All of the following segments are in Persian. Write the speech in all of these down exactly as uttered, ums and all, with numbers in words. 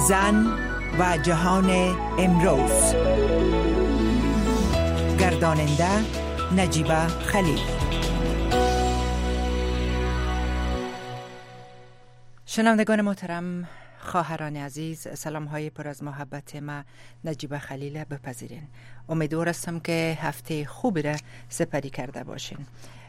زن و جهان امروز. گرداننده نجیبه خلیل. شنوندگان محترم، خواهران عزیز، سلام های پر از محبت ما نجیبه خلیل بپذیرین. امیدوار هستم که هفته خوبی را سپری کرده باشین.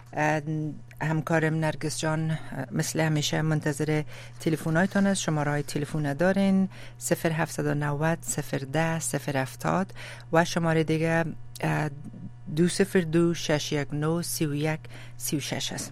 همکارم نرگس جان مثل همیشه منتظر تلفن‌هایتان است. شماره‌های تلفن دارین صفر هفت نه صفر صفر ده صفر هفتاد و شماره دیگه دو صفر دو شش یک نه سی و یک سی و شش است.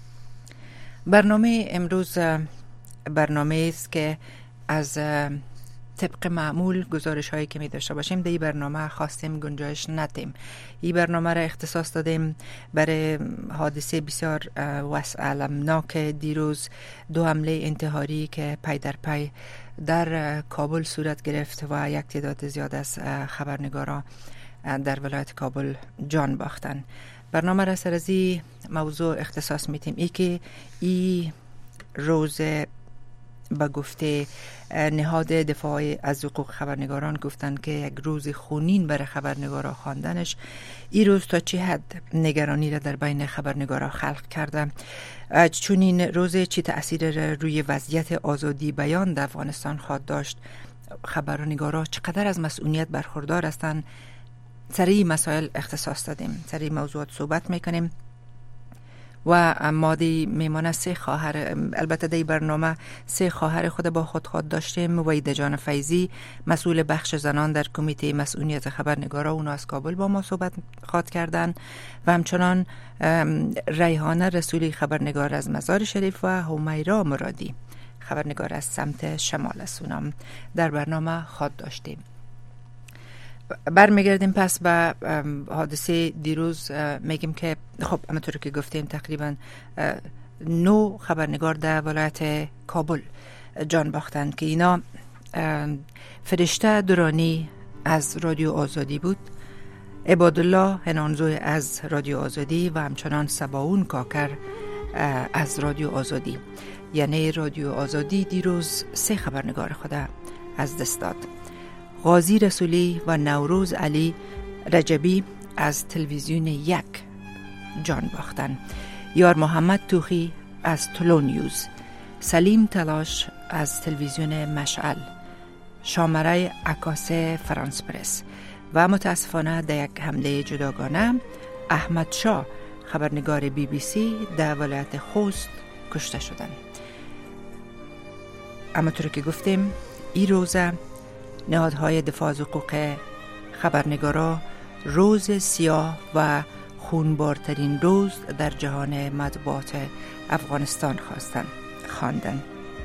برنامه امروز برنامه است که از طبق معمول گزارش هایی که می داشته باشیم در این برنامه خواستیم گنجایش ندیم. این برنامه را اختصاص دادیم برای حادثه بسیار المناک دیروز، دو حمله انتحاری که پی در پی در کابل صورت گرفت و یک تعداد زیاد از خبرنگاران در ولایت کابل جان باختن. برنامه را سر از این موضوع اختصاص میتیم ای که این روز با گفته نهاد دفاع از حقوق خبرنگاران گفتند که یک روز خونین برای خبرنگاران خواندنش این روز تا چه حد نگرانی را در بین خبرنگاران خلق کرده، چون این روز چه تأثیر روی وضعیت آزادی بیان در افغانستان خواهد داشت، خبرنگاران چقدر از مسئولیت برخوردار هستند. سر این مسائل اختصاص دادیم، سر این موضوعات صحبت میکنیم و مادی میمانه سه خواهر، البته در برنامه سه خواهر خود با خود خود داشتیم. وحیده جان فیضی مسئول بخش زنان در کمیته مسئولیت خبرنگارا، اونا از کابل با ما صحبت خواد کردن و همچنان ریحانه رسولی خبرنگار از مزار شریف و همیرا مرادی خبرنگار از سمت شمال است، اونا در برنامه خواد داشتیم. برمیگردیم پس به حادثه دیروز. میگیم که خب همونطور که گفتیم تقریبا نو خبرنگار در ولایت کابل جان باختند که اینا فرشته دورانی از رادیو آزادی بود، عبادالله هنانزوی از رادیو آزادی و همچنان سباون کاکر از رادیو آزادی. یعنی رادیو آزادی دیروز سه خبرنگار خود از دست داد. غازی رسولی و نوروز علی رجبی از تلویزیون یک جان باختن، یار محمد توخی از تلو نیوز، سلیم تلاش از تلویزیون مشعل، شامره عکاسه فرانس پرس و متاسفانه در یک حمله جداگانه احمد شاه خبرنگار بی بی سی در ولایت خوست کشته شدند. اما طور که گفتیم این روزه نهادهای دفاع از حقوق خبرنگارا روز سیاه و خونبارترین روز در جهان مطبوعات افغانستان خواستن خواندن.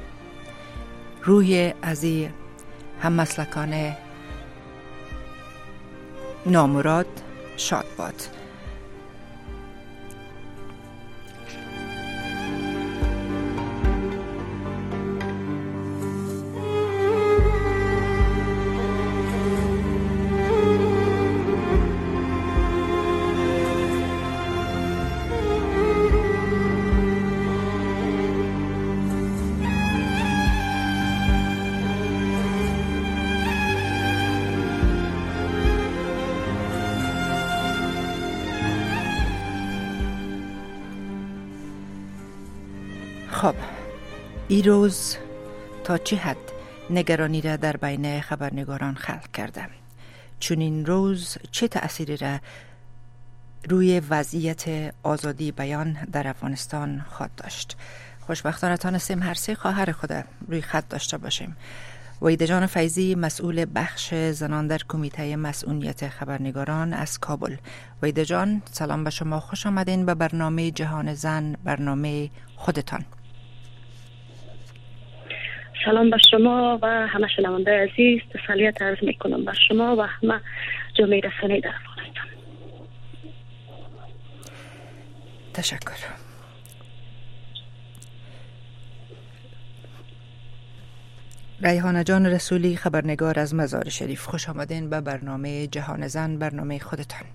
روی از این هم مسلکان نامراد شاد باد. خب این روز تا چه حد نگرانی را در بین خبرنگاران خلق کرده، چون این روز چه تأثیری را روی وضعیت آزادی بیان در افغانستان خواهد داشت. خوشبختانه تانستیم هر سه خواهر خود روی خط داشته باشیم. وحیده جان فیضی مسئول بخش زنان در کمیته مسئولیت خبرنگاران از کابل. وحیده جان سلام به شما، خوش آمدین به برنامه جهان زن، برنامه خودتان. سلام به شما و همه شنونده عزیز، تسلیت عرض میکنم به شما و همه جامعه رسانه‌ای در افغانستان. تشکر. ریحانه جان رسولی خبرنگار از مزار شریف، خوش آمدین به برنامه جهان زن، برنامه خودتان.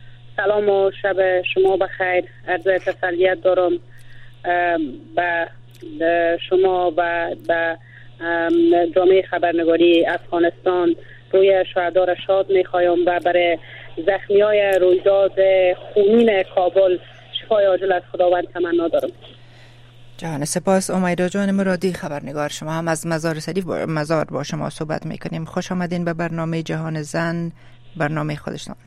سلام و شب شما بخیر. عرض تسلیت دارم به شما و به جامعه خبرنگاری افغانستان روی شهدا را شاد می‌خوایم و برای زخمیای رویداد خونین کابل شفای عاجل از خداوند تمنا دارم. جان سپاس. امیدا جان مرادی، خبرنگار، شما هم از مزار شریف با مزار با شما صحبت میکنیم. خوش آمدین به برنامه جهان زن، برنامه خودشان.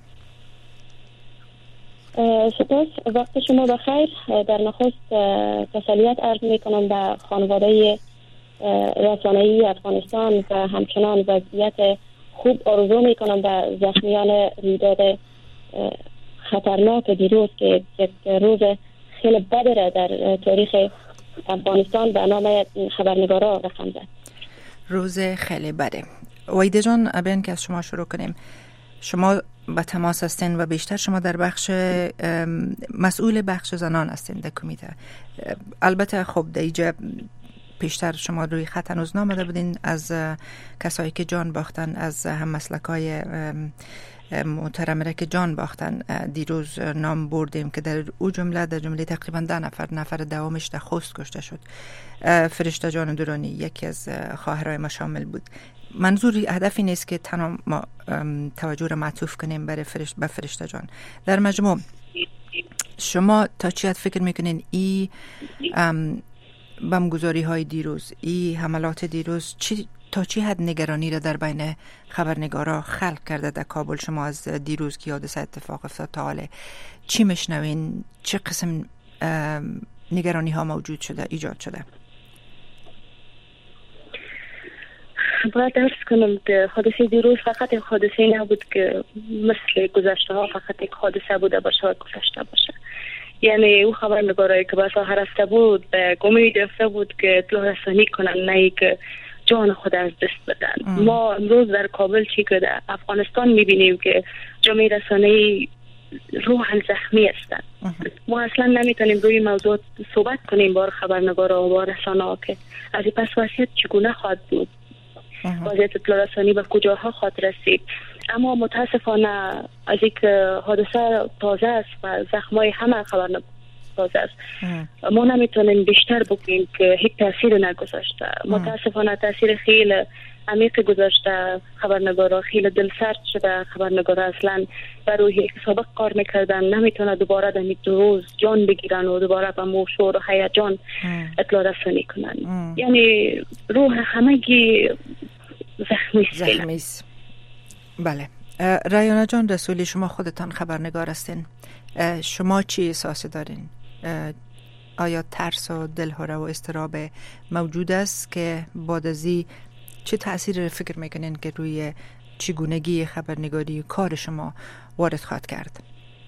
سپاس، وقت شما بخیر. در نخست تسلیت عرض میکنم به خانواده رسانه‌ای افغانستان و همچنان وضعیت خوب آرزو میکنم به زخمیان رویداد خطرناک دیروز که یک روز خیلی بد را در تاریخ افغانستان به نام خبرنگارا رقم زد. روز خیلی بده. ویده جان، ابین که از شما شروع کنیم. شما با تماس هستین و بیشتر شما در بخش مسئول بخش زنان هستین در کمیته. البته خب در اینجا پیشتر شما روی خط هنوز نامده بودین از کسایی که جان باختن، از هم مسلکای محترمه که جان باختن. دیروز نام بردیم که در او جمله در جمله تقریبا ده نفر نفر دوامش در خوست کشته شد. فرشته جان درانی یکی از خواهرای ما شامل بود. منظوری هدفی نیست که تنها ما توجه را معطوف کنیم برای فرشت به فرشته جان. در مجموع شما تا چی حد فکر میکنین ای بمگذاری های دیروز، ای حملات دیروز چی تا چی حد نگرانی را در بین خبرنگارا خلق کرده در کابل؟ شما از دیروز که حادثه اتفاق افتاد تا حاله چی میشنوین؟ چه قسم نگرانی ها موجود شده، ایجاد شده؟ باید درس کنم که حادثه دیروز فقط یک حادثه نبود که مثل گذشته ها فقط یک حادثه بوده باشه و گذشته باشه. یعنی او خبرنگارایی که به ساحه رفته بود به امید رفته بود که اطلاع رسانی کنن، نه که جان خود از دست بدن. ام. ما امروز در کابل چی که در افغانستان میبینیم که جامعه رسانه‌ای روحاً زخمی هستند. ما اصلا نمیتونیم روی موضوع صحبت کنیم با خبرنگارا و با رسانه‌ها که از این پس وضعیت چگونه خواهد بود، وضعیت اطلاع رسانی به کجاها خواهد رسید. اما متاسفانه از یک حادثه تازه است و زخمای همه خبرنگار تازه است. ما نمیتونیم بیشتر بگیم که هیچ تاثیر نگذاشته. متاسفانه تاثیر خیلی عمیق گذاشته. خبرنگارا خیلی دلسرد شده. خبرنگارا اصلا برای که سابق کار میکردن نمیتونه دوباره در یک روز جان بگیرن و دوباره به موشور و هیجان اطلاع رسانی کنن. ام. یعنی روح همگی زخمی زخمی. بله. رایانا جان رسولی، شما خودتان خبرنگار هستین. شما چی احساس دارین؟ آیا ترس و دلهره و اضطراب موجود است که بعد از این چه تأثیری فکر میکنین که روی چگونگی خبرنگاری کار شما وارد خواهد کرد؟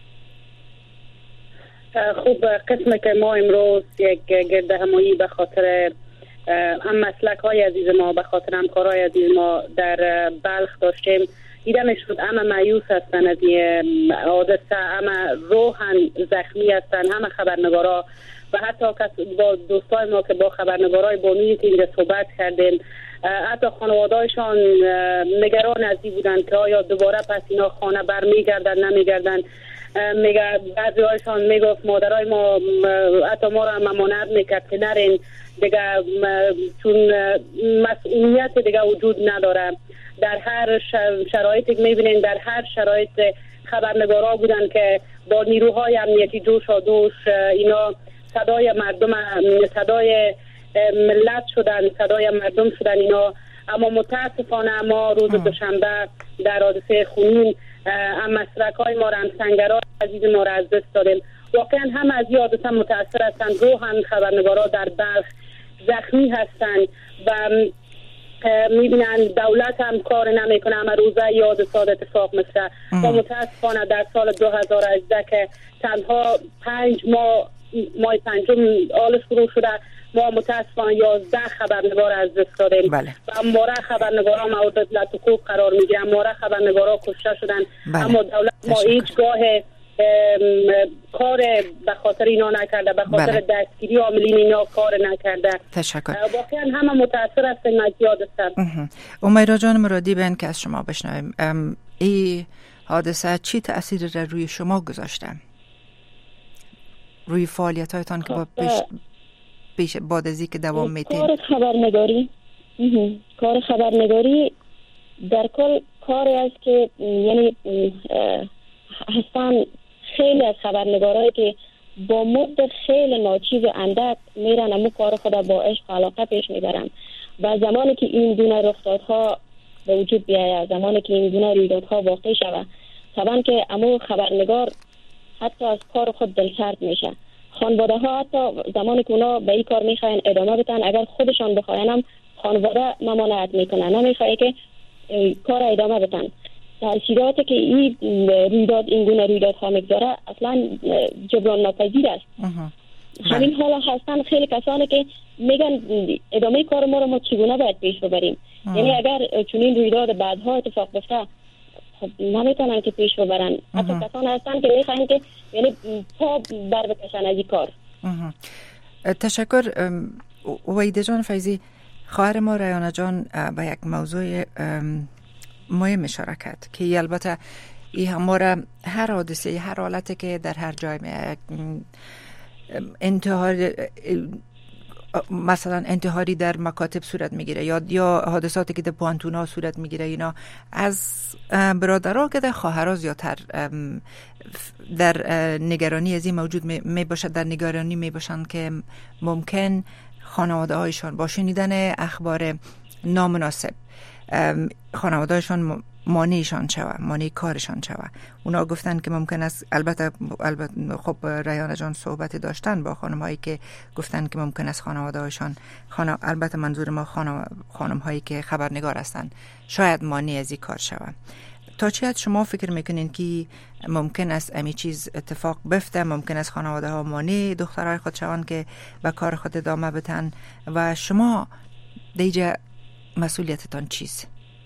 خوب، قسم که ما امروز یک گرد همایی به خاطر هم مسلک های عزیز ما، به خاطر همکارای عزیز ما در بلخ داشتیم، دیده می شد همه مایوس هستن از این حادثه، همه روحاً زخمی هستن، همه خبرنگارا و حتی با دوستای ما که با خبرنگارای بومی که اینجا صحبت کردیم، حتی خانواده‌شان نگران از این بودن که آیا دوباره پس اینا خانه برمیگردن نمیگردن. میگه بعضی هایشان میگفت مادرای ما حتی ما را ممانعت میکرد که نرین دیگه، چون مسئولیت دیگه وجود نداره. در هر شرایطی که میبینین، در هر شرایط خبرنگارا بودن که با نیروهای امنیتی دوش و دوش اینا صدای مردم، صدای ملت شدن، صدای مردم شدن اینا. اما متاسفانه ما روز دوشنبه در حادثه خونین هم مسلک های ما را، هم سنگرای عزیز ما را از دست دادیم. واقعا هم از این حادثه متاثر هستند. روحاً خبرنگارا در بلخ زخمی هستند و میبینن دولت هم کار نمیکنه. اما روزه یاد سال اتفاق مثل و متاسفانه در سال دو هزار و هجده که تنها پنج ماه ماه پنجم آل شروع شده، ما متاسفانه یازده خبرنگار از دست دادیم. بله. و اماره خبرنگارا مورد لطفوف قرار میگه، اماره خبرنگارا کشته شدن. بله. اما دولت ما هیچ گاه کار به خاطر اینا نکرده، به خاطر بله. دستگیری عاملین اینا کار نکرده. تشکر. واقعا همه متاثر هستن از حادثه. امیرا جان مرادی، بین که از شما بشنویم، این حادثه چی تأثیری را روی شما گذاشته؟ روی فعالیت‌هایتان که با پیش پیش بعد از که دوام میتین؟ کار خبرنگاری کار خبرنگاری در کل کاری است که یعنی هستن خیلی از خبرنگارایی که با مدت خیلی ناچیز و اندک میرن اما کار خود با عشق و علاقه پیش میبرن و زمانی که این گونه رخدادها به وجود بیاید، زمانی که این گونه رویدادها واقع شود، طبعا که اما خبرنگار حتی از کار خود دلسرد میشه. خانواده ها حتی زمانی که اونا به این کار میخواین ادامه بدن، اگر خودشان بخواین هم خانواده ممانعت میکنن، نمیخواه که کار ادامه بدن. تاثیراتی که این رویداد این گونه رویدادها میگذاره اصلا جبران ناپذیر است. همین حالا هستن خیلی کسانی که میگن ادامه کار ما رو ما چگونه باید پیش ببریم. یعنی اگر چنین رویداد بعدها اتفاق بیفته خب نمیتونن که پیش ببرن. حتی کسان هستن که میخواین که یعنی پا بر بکشن از این کار. تشکر وحیده جان فیضی. خواهر ما ریانه جان به یک موضوع مهم اشاره کرد که البته این همواره هر حادثه هر حالتی که در هر جای انتحار مثلا انتحاری در مکاتب صورت میگیره یا یا حادثاتی که در پوانتونا صورت میگیره، اینا از برادرها که در خواهرها زیادتر در نگرانی از این موجود می باشد، در نگرانی می باشند که ممکن خانواده هایشان با شنیدن اخبار نامناسب خانواده هایشان مانعشان شوه، مانع کارشان شوه. اونا گفتن که ممکن است، البته البته خب ریانه جان صحبت داشتن با خانم هایی که گفتن که ممکن است خانواده هایشان خانم، البته منظور ما خانم خانم هایی که خبرنگار هستن، شاید مانع از این کار شوه. تا چه حد شما فکر میکنین که ممکن است امی چیز اتفاق بفته؟ ممکن است خانواده ها مانع دخترای خود شوند که به کار خود ادامه بدن و شما دیجا مسئولیتتان چیست؟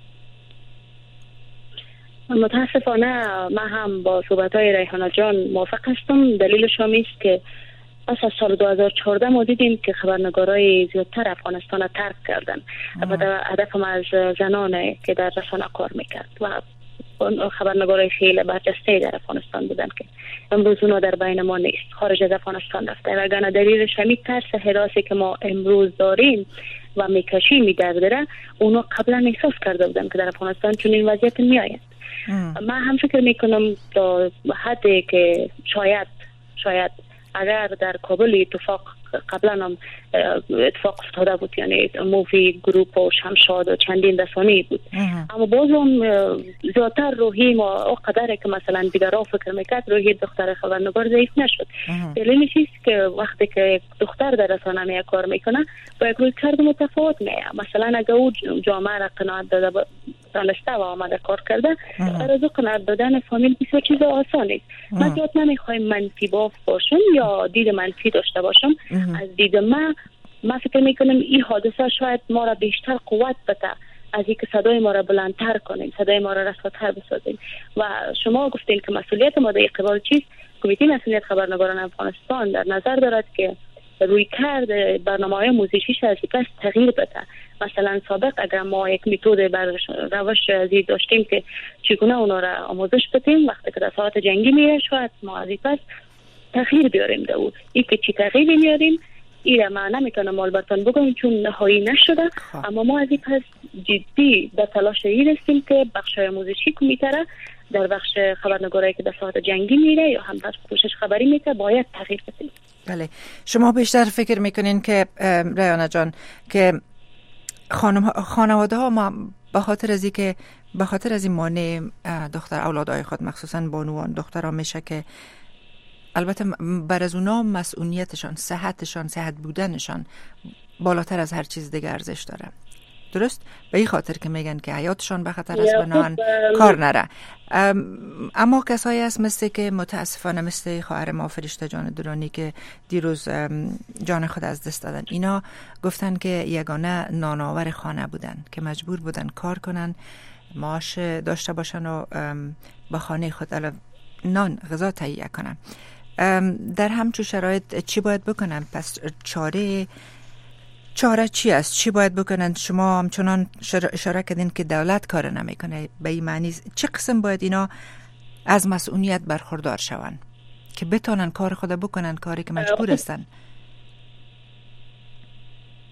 متاسفانه من هم با صحبت‌های ریحانه جان موافق هستم. دلیلش هم است که پس از سال دو هزار و چهارده ما دیدیم که خبرنگارای زیادتر افغانستان را ترک کردن. البته هدفم از زنانه که در رسانه کار میکرد و خبرنگارای خیلی برجسته در افغانستان بودن که امروز اونا در بین ما نیست، خارج از افغانستان رفته. و اگر دلیلش همین ترس حراسی که ما امروز داریم و میکشیم می‌داره، اونا قبلا احساس کرده بودن که در افغانستان چنین وضعیت میآید. من هم فکر میکنم تا حدی که شاید شاید اگر در کابل اتفاق قبلا هم اتفاق افتاده بود، یعنی مووی گروپ و شمشاد و چندین رسانه‌ای بود، اما باز هم زیادتر روحی ما او قدره که مثلا دیگرها فکر میکرد روحی دختر خبرنگار ضعیف نشد. دلیلش است که وقتی که دختر در رسانه می کار میکنه با یک روی کرد متفاوت میه. مثلا اگر او جامعه را قناعت داده دانسته و آمده کار کرده، در از او قناعت دادن فامیل بسیار چیز آسان است. من زیاد نمیخوایم منفی باف باشم یا دید منفی داشته باشم. از دید من من فکر میکنم این حادثه شاید ما را بیشتر قوت بده از اینکه صدای ما را بلندتر کنیم، صدای ما را رساتر بسازیم. و شما گفتین که مسئولیت ما در قبال چیست؟ کمیته مسئولیت خبرنگاران افغانستان در نظر دارد که روی کرد برنامه‌های موزیکیش از پس تغییر بده. مثلا سابق اگر ما یک متد بر روش ازی داشتیم که چگونه اونا را آموزش بدیم، وقتی که در ساعت جنگی میره شاید ما از پس تغییر بیاریم در اون. این که چی تغییر میاریم ایره من نمیتونم البته بگم چون نهایی نشده، اما ما از این پس جدی به تلاش این هستیم که بخشای موزیکی کمیته را در بخش خبرنگاری که در ساعت جنگی میره یا هم در کوشش خبری میره باید تغییر بدیم. بله، شما بیشتر فکر میکنین که ریانه جان که خانم خانواده ها ما به خاطر از اینکه به خاطر از این مانع دختر اولادای خود مخصوصا بانوان دخترها میشه که البته بر از اونا مسئولیتشان، صحتشان، صحت بودنشان بالاتر از هر چیز دیگه ارزش داره. درست؟ به این خاطر که میگن که حیاتشان به خطر است بنان کار نره. اما کسایی هست مثل که متاسفانه مثل خواهر ما فرشته جان درانی که دیروز جان خود از دست دادن، اینا گفتن که یگانه نانآور خانه بودن که مجبور بودن کار کنن، معاش داشته باشن و با خانه خود نان غذا تهیه کنن. در همچون شرایط چی باید بکنن؟ پس چاره چاره چی است؟ چی باید بکنن؟ شما همچنان اشاره کردین که دولت کار نمیکنه. به این معنی چه قسم باید اینا از مسئولیت برخوردار شون که بتونن کار خود بکنن، کاری که مجبور هستن؟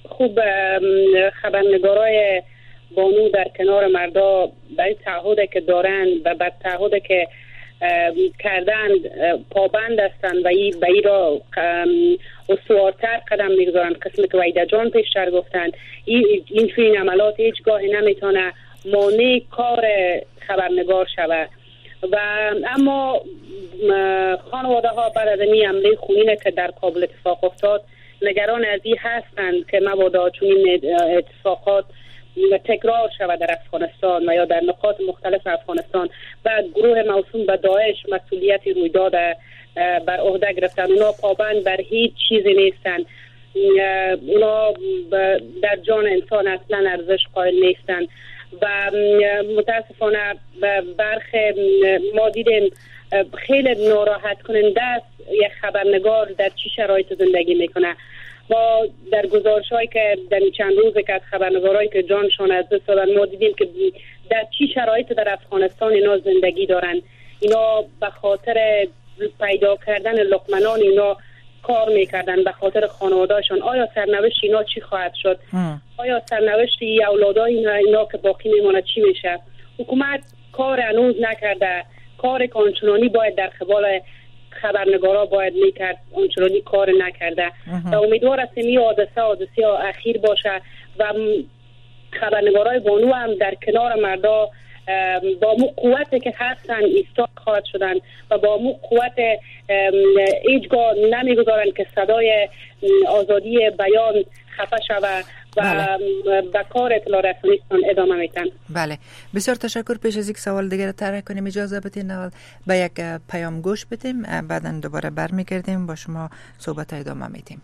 خوب خبرنگارای بانو در کنار مردا به تعهد که دارن و به تعهد که کردن پابند هستند و این به این را استوارتر قدم میگذارن. قسمی که ویده جان پیشتر گفتن این این این عملات هیچگاه نمیتونه مانع کار خبرنگار شود. و اما خانواده ها بعد از این حمله خونینه که در کابل اتفاق افتاد نگران از این هستند که مبادا چون این اتفاقات تکرار شود در افغانستان و یا در نقاط مختلف افغانستان و گروه موسوم به داعش مسئولیتی رویداد بر عهده گرفتن. اونا پابند بر هیچ چیزی نیستن، اونا در جان انسان اصلا ارزش قائل نیستن و متاسفانه برخ ما دیدیم خیلی ناراحت کننده است یک خبرنگار در چی شرایط زندگی میکنه. ما در گزارش هایی که در چند روزه که از خبرنگارایی که جانشان از دست دادن ما دیدیم که در چی شرایط در افغانستان اینا زندگی دارن. اینا به خاطر پیدا کردن لقمنان اینا کار میکردن، به خاطر خانوادهشان. آیا سرنوشت اینا چی خواهد شد؟ ام. آیا سرنوشت ای اولادای اینا, اینا که باقی میمونه چی میشه؟ حکومت کار هنوز نکرده، کار کانچنانی باید در قبال خبرنگارا باید میکرد، اونچنانی کار نکرده و امیدوار هستم این حادثه حادثه اخیر باشه و خبرنگارای بانو هم در کنار مردا با مو قوتی که هستن ایستاد خواهد شدن و با مو قوت هیچگاه نمیگذارن که صدای آزادی بیان خفه شود و بله. به کار اطلاع رسانیستان ادامه میتن. بله بسیار تشکر. پیش از یک سوال دیگر طرح کنیم اجازه بدین اول به یک پیام گوش بدیم، بعدا دوباره برمیگردیم با شما صحبت ادامه میدیم.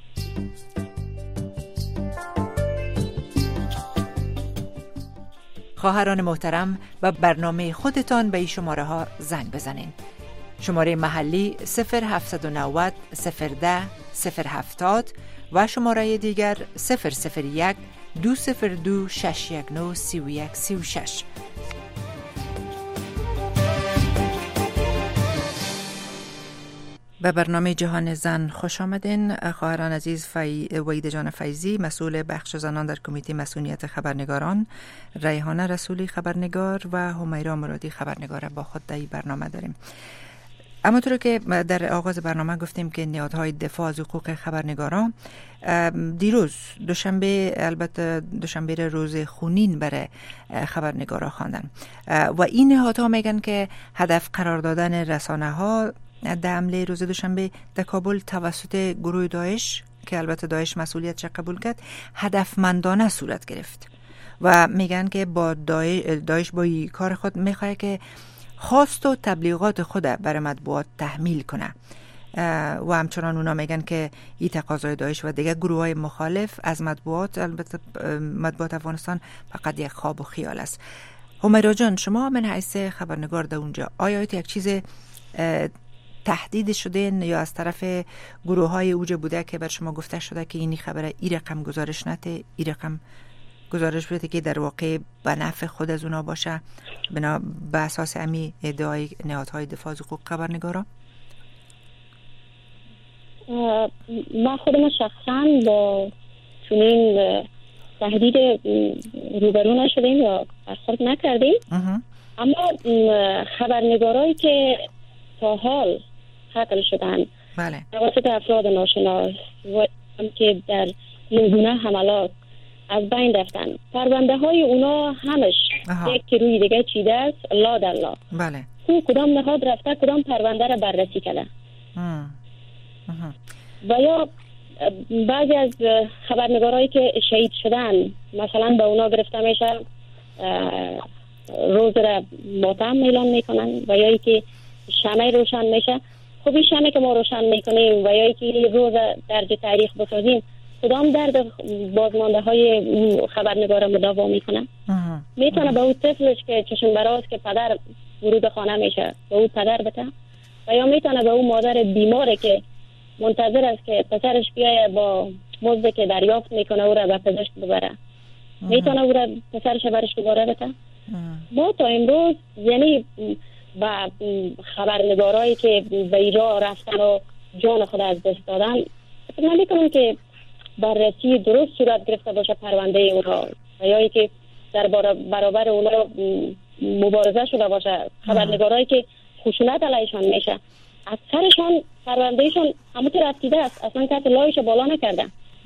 خواهران محترم و برنامه خودتان به این شماره ها زنگ بزنین. شماره محلی صفر هفتصد و نود صفر ده صفر هفتاد و شماره دیگر صفر صفر یک دو صفر دو شش یک نه سی و یک سی و شش. به برنامه جهان زن خوش آمدین. خواهران عزیز، فی... وحیده جان فیضی مسئول بخش زنان در کمیته مسئولیت خبرنگاران، ریحانه رسولی خبرنگار و همیرا مرادی خبرنگار با خود در برنامه داریم. اما طور که در آغاز برنامه گفتیم که نهادهای دفاع از حقوق خبرنگاران دیروز دوشنبه، البته دوشنبه روز خونین برای خبرنگاران خواندن و این نهادها میگن که هدف قرار دادن رسانه ها در حمله روز دوشنبه در کابل توسط گروه داعش که البته داعش مسئولیتش قبول کرد هدفمندانه صورت گرفت و میگن که با داعش با این کار خود میخواد که خواست و تبلیغات خود برای مطبوعات تحمیل کنه و همچنان اونا میگن که این تقاضای داعش و دیگر گروه های مخالف از مطبوعات، البته مطبوعات افغانستان، فقط یک خواب و خیال است. همیرا جان، شما من حیث خبرنگار در اونجا آیا یک چیز تهدید شده یا از طرف گروه های اوج بوده که بر شما گفته شده که اینی خبره ای رقم گزارش نته، ای رقم گزارش بده که در واقع به نفع خود از اونا باشه بنا به اساس امی ادعای نهادهای دفاع از حقوق خبرنگاران؟ ما خودم شخصا با چنین تهدید روبرو نشدیم یا برخورد نکردیم، اما خبرنگارایی که تا حال قتل شدن بله توسط افراد ناشناس و که در اینگونه حملات از بین رفتن، پرونده های اونا همش یک که روی دیگه چیده است، لا در لا. بله او کدام نهاد رفته کدام پرونده را بررسی کرده و یا بعضی از خبرنگارایی که شهید شدن مثلا به اونا گرفته میشه، روز را ماتم اعلان میکنن و یا ای که شمع روشن میشه. خب این شمع که ما روشن میکنیم و یا ای که روز درج تاریخ بسازیم کدام درد بازمانده های خبرنگار مداوا میکنه؟ میتونه به اون طفلش که چشم براست که پدر ورود خانه میشه به اون پدر بته و یا میتونه به اون مادر بیماره که منتظر است که پسرش بیایه با مزد که دریافت میکنه او را به پزشک ببره، میتونه او را پسرش برش دوباره بته؟ ما تا امروز یعنی با خبرنگارایی که به ایران رفتن و جان خود از دست دادن فکر نمیکنم که بررسی درست صورت گرفته باشه پرونده اونها و یا اینکه در برابر اونها مبارزه شده باشه. خبرنگارایی که خشونت علیشان میشه اکثرشان پروندهشان همونطور رفتیده است، اصلا کت لایش بالا نکردن.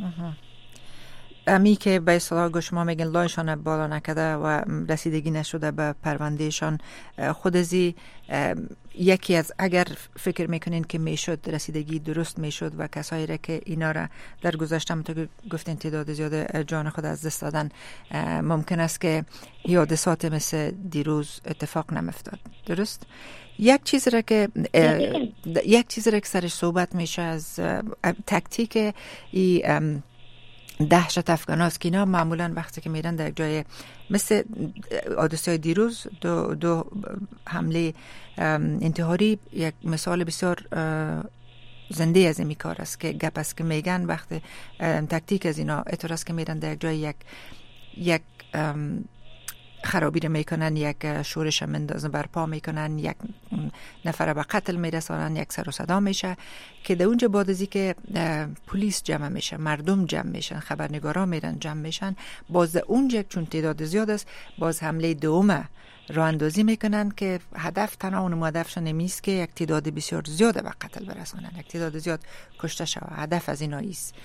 امی که به اصطلاح گوش ما میگن لایشان بالا نکرده و رسیدگی نشده به پروندهشان، خود ازی یکی از اگر فکر میکنین که میشد رسیدگی درست میشد و کسایی را که اینا را در گذشته همونطور که گفتین تعداد زیاد جان خود از دست دادن، ممکن است که حادثات مثل دیروز اتفاق نمیفتاد. درست؟ یک چیز را که یک چیز را که سرش صحبت میشه از تکتیک ای دهشت افغان هاست که اینا معمولا وقتی که میرن در جای مثل حادثه دیروز دو, دو حمله انتحاری یک مثال بسیار زنده از این کار است که گپ است که میگن وقتی تکتیک از اینا اطور است که میرن در جای یک یک خرابی رو میکنن، یک شورش مندازن برپا میکنن، یک نفر به قتل میرسانن، یک سر و صدا میشه که در اونجا بعد از این که پلیس جمع میشه، مردم جمع میشن، خبرنگارا میرن جمع میشن، باز اونجا چون تعداد زیاد است باز حمله دوم راه اندازی میکنن که هدف تنها اون هدفشون نمیست که یک تعداد بسیار زیاد به قتل برسانن، یک تعداد زیاد کشته شود. هدف از اینا است.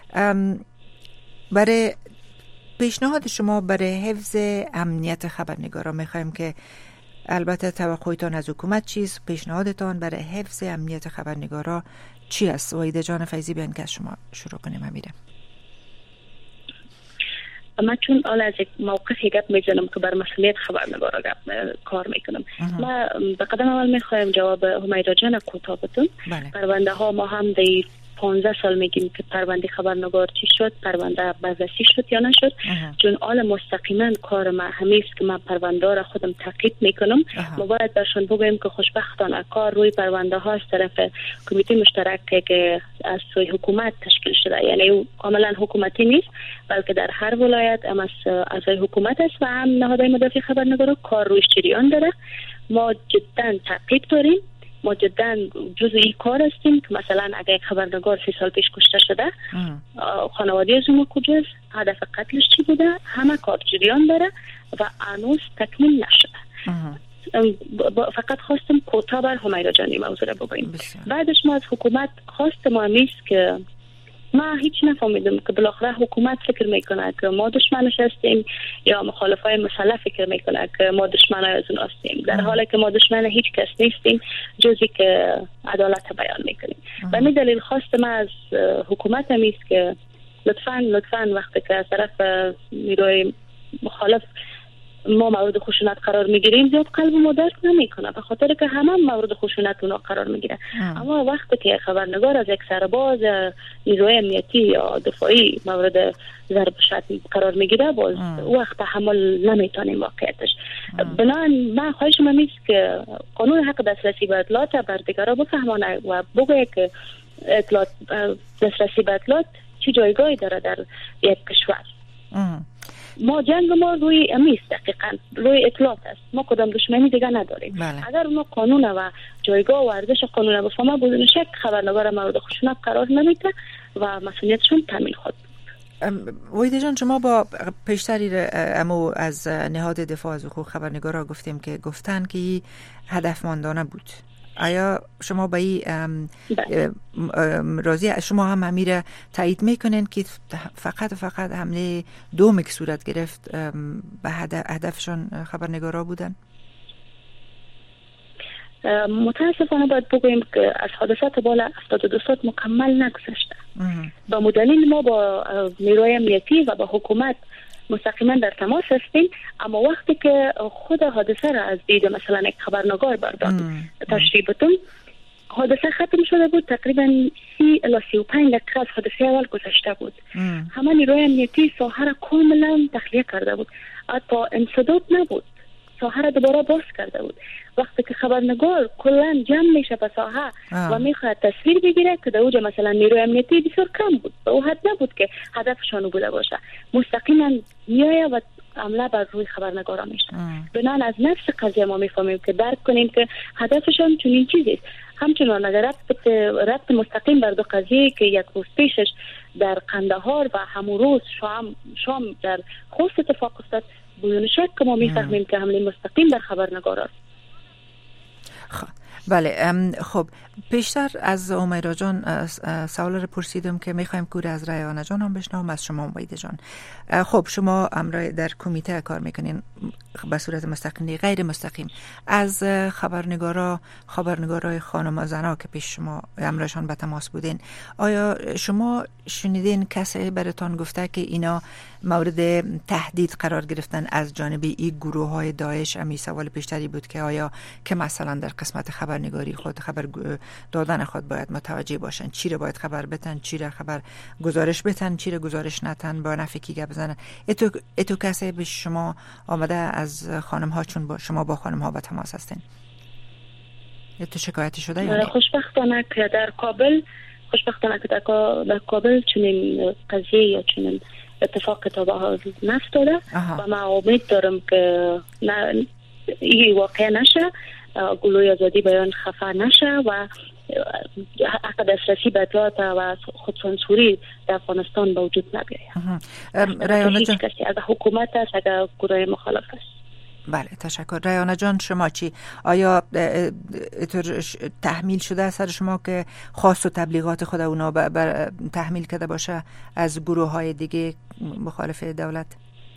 برای پیشنهاد شما برای حفظ امنیت خبرنگاران میخوایم که البته توقعتان از حکومت چیست؟ پیشنهادتان برای حفظ امنیت خبرنگاران چی است؟ وحیده جان فیضی بیان که از شما شروع کنیم. امیره من چون حالا از یک موقفی گپ میزنم که بر مسئولیت خبرنگارا گپ کار میکنم. ما به قدم اول میخوایم جواب همیدا جان کوتاه بدم. پرونده ها ما هم در پانزده سال میگیم که پرونده خبرنگار چی شد، پرونده بررسی شد یا نشد. اه. چون آل مستقیما کار ما همیست که من پرونده را خودم تعقیب میکنم. ما باید برشون بگویم که خوشبختانه کار روی پرونده ها از طرف کمیته مشترک که از سوی حکومت تشکیل شده، یعنی کاملا حکومتی نیست بلکه در هر ولایت هم از اعضای حکومت است و هم نهادهای مدافع خبرنگارا کار روی جریان داره. ما جدا تعقیب داریم، ما جدا جزء این کار هستیم که مثلا اگر یک خبرنگار سی سال پیش کشته شده، خانواده از اون کجاست، هدف قتلش چی بوده، همه کار جریان داره و هنوز تکمیل نشده. فقط خواستم کوتاه بر همیدا جانی موضوع رو بگویم. بعدش ما از حکومت خواست ما نیست که ما هیچ نفهمیدم که بالاخره حکومت فکر میکنه که ما دشمنش هستیم یا مخالفای مسلح فکر میکنه که ما دشمنای از اون هستیم، در حالی که ما دشمن هیچ کس نیستیم جزی که عدالت بیان میکنیم. و می دلیل خواست ما از حکومت هم است که لطفاً لطفاً وقتی که از طرف نیروی مخالف ما مورد خشونت قرار میگیریم زیاد قلب ما درک نمیکنه، به خاطر که همه مورد خشونت اونا قرار میگیره. اما وقتی که خبرنگار از یک سرباز نیروی امنیتی یا دفاعی مورد ضرب شتم قرار میگیره، باز وقت تحمل نمیتونیم واقعیتش. بنابراین من خواهش من نیست که قانون حق دسترسی به اطلاعات بر دیگران بفهمانه و بگه که اطلاعات دسترسی به اطلاعات چه جایگاهی داره در یک کشور. ما جنگ ما روی امیست، دقیقاً روی اطلاعات است. ما کدام دشمنی دیگه نداریم. بله. اگر ما قانون و جایگاه و ارزش قانون بفهمه بدون شک خبرنگار مورد خشونت قرار نمیده و مسئولیتشون تامین خود. وحیده جان، شما با پیشتری امو از نهاد دفاع از حقوق خبرنگارا گفتیم که گفتن که هدفمندانه بود. آیا شما با این راضی، شما هم امیر تایید میکنین که فقط فقط حمله دومی که صورت گرفت به هدفشان خبرنگارا بودن؟ متاسفانه باید بگوییم که از حادثات بالا هفتاد و دو ساعت مکمل نگذشته. با مدلل ما با نیروی امنیتی و با حکومت مستقیما در تماس هستیم، اما وقتی که خود حادثه را از دید مثلا یک خبرنگار برداد تشریح بدم، حادثه ختم شده بود، تقریبا سی الی سی و پنج دقیقه از حادثه اول گذشته بود. همه نیروی امنیتی ساحه را کاملا تخلیه کرده بود، حتی انسداد نبود، ساحه را دوباره باز کرده بود. وقتی که خبرنگار کلا جمع میشه به ساحه و میخواد تصویر بگیره که در اوجه مثلا نیروی امنیتی بسیار کم بود، به او حد نبود که هدفشان بوده باشه، مستقیما میایه و حمله بر روی خبرنگاران میشه. بنان از نفس قضیه ما میفهمیم که درک کنیم که هدفشان چنین چیزی است. همچنان اگر ربط ربط مستقیم بر دو قضیه که یک روز پیشش در قندهار و همون روز شام شام در خوست اتفاق افتاد، بدون شک که ما میفهمیم که حمله مستقیم بر خبرنگار است. خب بله. خب پیشتر از امیرا جان سوال رو پرسیدم که میخوایم که از ریانه جان هم بشنوم، از شما امیده جان. خب شما امرای در کمیته کار میکنین به صورت مستقیم غیر مستقیم، از خبرنگارا خبرنگارای خانم و زنا که پیش شما امرشان به تماس بودین، آیا شما شنیدین کسی براتون گفته که اینا مورد تهدید قرار گرفتن از جانب این گروه های داعش؟ امی سوال پیشتری بود که آیا که مثلا در قسمت خبرنگاری خود خبر دادن خود باید متوجه باشن، چی رو باید خبر بتن، چی رو خبر گزارش بتن، چی رو گزارش نتن، با نفی کی گپ بزنن. اتو اتو کسی به شما آمده از خانم ها، چون با شما با خانم ها به تماس هستین؟ اتو شکایتی شده یا نه؟ خوشبختانه که در کابل خوشبختانه که در کابل چنین قضیه یا چنین اتفاق تا به حال نفتاده و من امید دارم که نه این واقع نشه، گلوی آزادی بیان خفه نشه و حق دسترسی به اطلاعات و خودسانسوری در افغانستان به وجود نبیاید. ریانه جان، کسی از حکومت است، اگر گروه مخالف است. بله تشکر. ریانه جان شما چی؟ آیا تحمیل شده سر شما که خاص و تبلیغات خود اونا بر تحمیل کرده باشه از گروه های دیگه مخالف دولت؟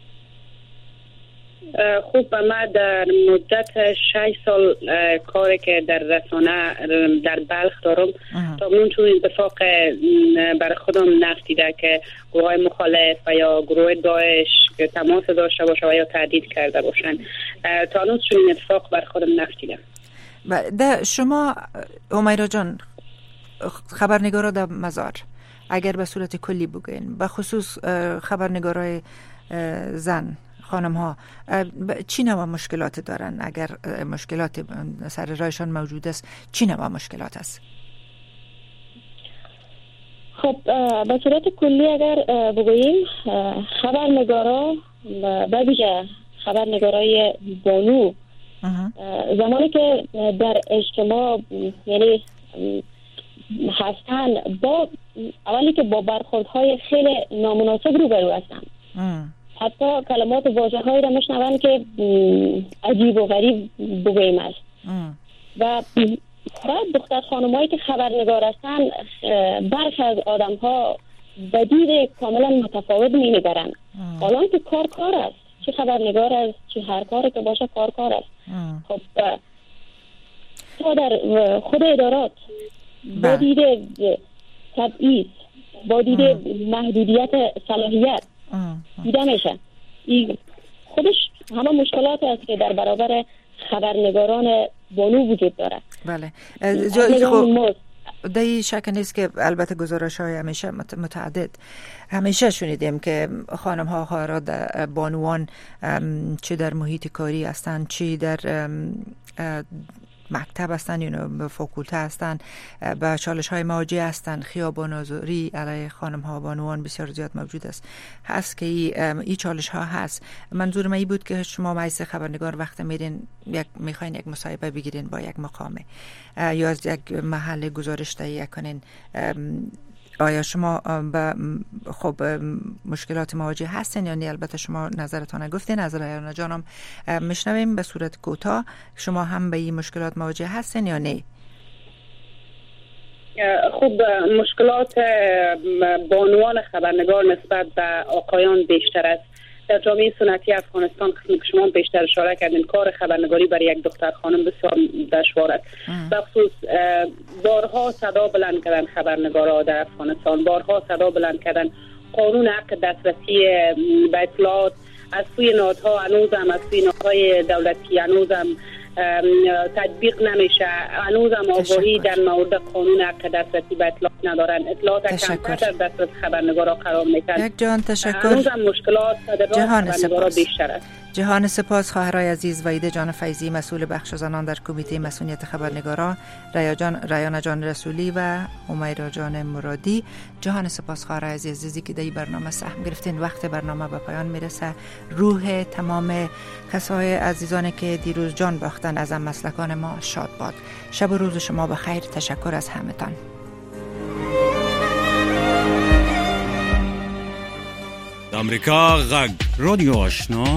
خوب، من در مدت شش سال کاری که در رسانه در بلخ دارم تا اون چون اتفاق بر خودم نفتیده که گروه مخالف و یا گروه داعش که تماس داشته باشه و یا تهدید کرده باشن، تا اون چون اتفاق بر خودم نفتیده. ده شما امیرا جان خبرنگارا در مزار اگر به صورت کلی بگین، به خصوص خبرنگارای زن خانم ها چی نوع مشکلات دارن؟ اگر مشکلات سر رایشان موجود است چی نوع مشکلات است؟ خب به صورت کلی اگر بگوییم خبرنگارا به ویژه خبرنگارای بانو زمانی که در اجتماع یعنی هستن با اولی که با برخوردهای خیلی نامناسب روبرو هستن، حتی کلمات واژه هایی را میشنون که عجیب و غریب بگوییم است و بعد دختر خانمایی که خبرنگار هستن برخی از آدم ها به دید کاملا متفاوت می نگرن. حالا که کار کار است، چه خبرنگار است چه هر کاری که باشه کار کار است. خب تا در خود ادارات با دید تبعیض، با دید محدودیت صلاحیت دیده میشه، این خودش همه مشکلات است که در برابر خبرنگاران بانو وجود داره. بله جایی خب دایی شک نیست که البته گزارش های همیشه متعدد همیشه شنیدیم که خانم ها خواهرات بانوان چه در محیط کاری هستن چه در مکتب هستن یا به فاکولته هستن با چالش های مواجه هستن. خیابان آزاری علیه خانم ها بانوان بسیار زیاد موجود است هست که این ای چالش ها هست. منظور من این بود که شما مایز خبرنگار وقت میرین یک میخواین یک مصاحبه بگیرین با یک مقامه یا از یک محل گزارش تهیه کنین، آیا شما با خب مشکلات مواجه هستین یا نه؟ البته شما نظرتان گفتین، از ریانه جانم میشنویم به صورت کوتاه شما هم به این مشکلات مواجه هستین یا نه؟ خب مشکلات بانوان خبرنگار نسبت به آقایان بیشتر است. در جامعه سنتی افغانستان که شما بیشتر اشاره کردین کار خبرنگاری برای یک دختر خانم بسیار دشوار است. به خصوص بارها صدا بلند کردن خبرنگارا در افغانستان، بارها صدا بلند کردن قانون حق دسترسی به اطلاعات از سوی نهادها هنوزم از سوی نهادهای دولتی هنوزم تطبیق نمیشه، هنوزم آگاهی در مورد قانون حق دسترسی به اطلاعات ندارن، اطلاعات کمتر در دسترس خبرنگارا قرار میدن. یک جان تشکر. هنوزم مشکلات در خبرنگارا بیشتر است. جهان سپاس خواهرای عزیز و ایده جان فیضی مسئول بخش زنان در کمیته مسئولیت خبرنگاران، ریا جان ریان جان رسولی و امیرا جان مرادی. جهان سپاس خواهرای عزیزی که در برنامه سهم گرفتین. وقت برنامه به پایان میرسه. روح تمام کسای عزیزانی که دیروز جان باختن از مسلکان ما شاد باد. شب و روز شما بخیر. تشکر از همتان. امریکا غږ رادیو آشنا